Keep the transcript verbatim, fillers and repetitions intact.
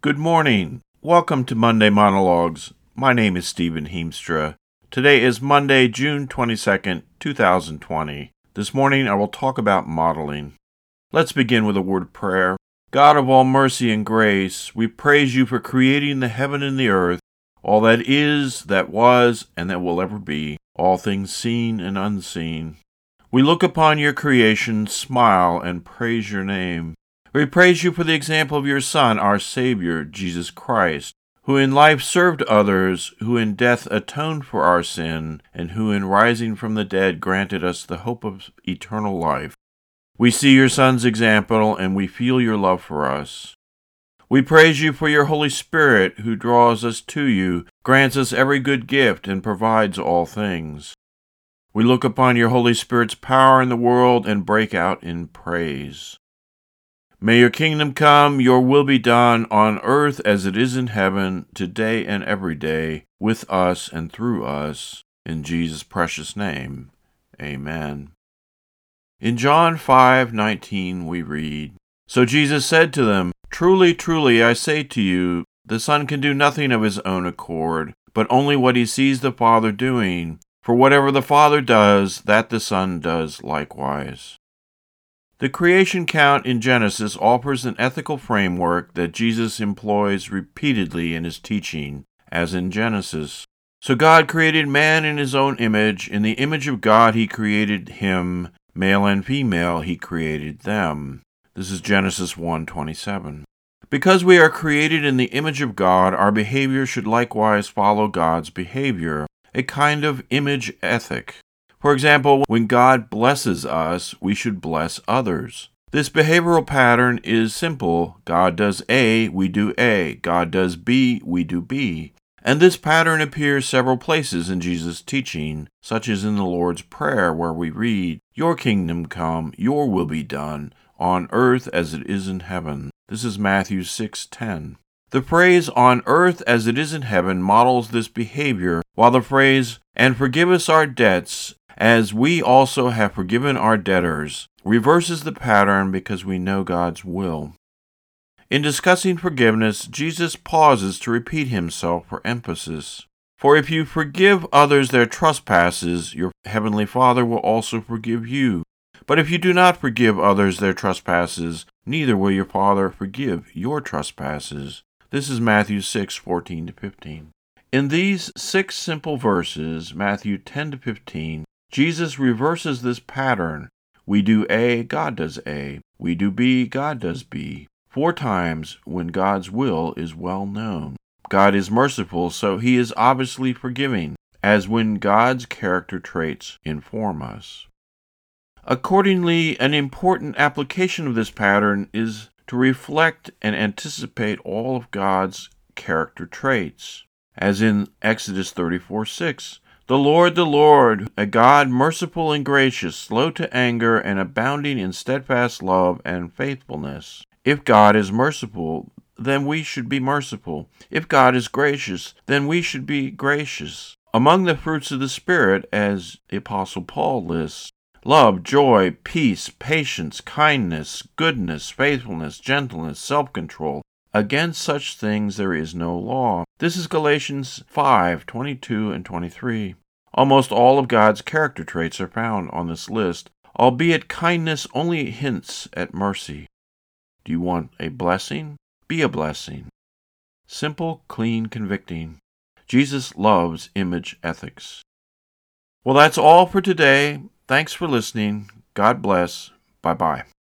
Good morning. Welcome to Monday Monologues. My name is Stephen Heemstra. Today is Monday, June twenty-second, two thousand twenty. This morning I will talk about modeling. Let's begin with a word of prayer. God of all mercy and grace, we praise you for creating the heaven and the earth, all that is, that was, and that will ever be, all things seen and unseen. We look upon your creation, smile, and praise your name. We praise you for the example of your Son, our Savior, Jesus Christ, who in life served others, who in death atoned for our sin, and who in rising from the dead granted us the hope of eternal life. We see your Son's example, and we feel your love for us. We praise you for your Holy Spirit, who draws us to you, grants us every good gift, and provides all things. We look upon your Holy Spirit's power in the world and break out in praise. May your kingdom come, your will be done, on earth as it is in heaven, today and every day, with us and through us. In Jesus' precious name, amen. In John five nineteen we read, So Jesus said to them, Truly, truly, I say to you, the Son can do nothing of his own accord, but only what he sees the Father doing. For whatever the Father does, that the Son does likewise. The creation account in Genesis offers an ethical framework that Jesus employs repeatedly in his teaching, as in Genesis. So God created man in his own image. In the image of God he created him. Male and female he created them. This is Genesis one twenty-seven. Because we are created in the image of God, our behavior should likewise follow God's behavior, a kind of image ethic. For example, when God blesses us, we should bless others. This behavioral pattern is simple. God does A, we do A. God does B, we do B. And this pattern appears several places in Jesus' teaching, such as in the Lord's Prayer, where we read, Your kingdom come, your will be done, on earth as it is in heaven. This is Matthew six ten. The phrase, on earth as it is in heaven, models this behavior, while the phrase, and forgive us our debts, as we also have forgiven our debtors, reverses the pattern because we know God's will. In discussing forgiveness, Jesus pauses to repeat himself for emphasis. For if you forgive others their trespasses, your heavenly Father will also forgive you. But if you do not forgive others their trespasses, neither will your Father forgive your trespasses. This is Matthew six fourteen to fifteen. In these six simple verses, Matthew ten to fifteen, Jesus reverses this pattern. We do A, God does A. We do B, God does B. Four times when God's will is well known. God is merciful, so he is obviously forgiving, as when God's character traits inform us. Accordingly, an important application of this pattern is to reflect and anticipate all of God's character traits, as in Exodus thirty-four six. The Lord, the Lord, a God merciful and gracious, slow to anger, and abounding in steadfast love and faithfulness. If God is merciful, then we should be merciful. If God is gracious, then we should be gracious. Among the fruits of the Spirit, as the Apostle Paul lists, love, joy, peace, patience, kindness, goodness, faithfulness, gentleness, self-control. Against such things there is no law. This is Galatians five twenty-two and twenty-three. Almost all of God's character traits are found on this list, albeit kindness only hints at mercy. Do you want a blessing? Be a blessing. Simple, clean, convicting. Jesus loves image ethics. Well, that's all for today. Thanks for listening. God bless. Bye-bye.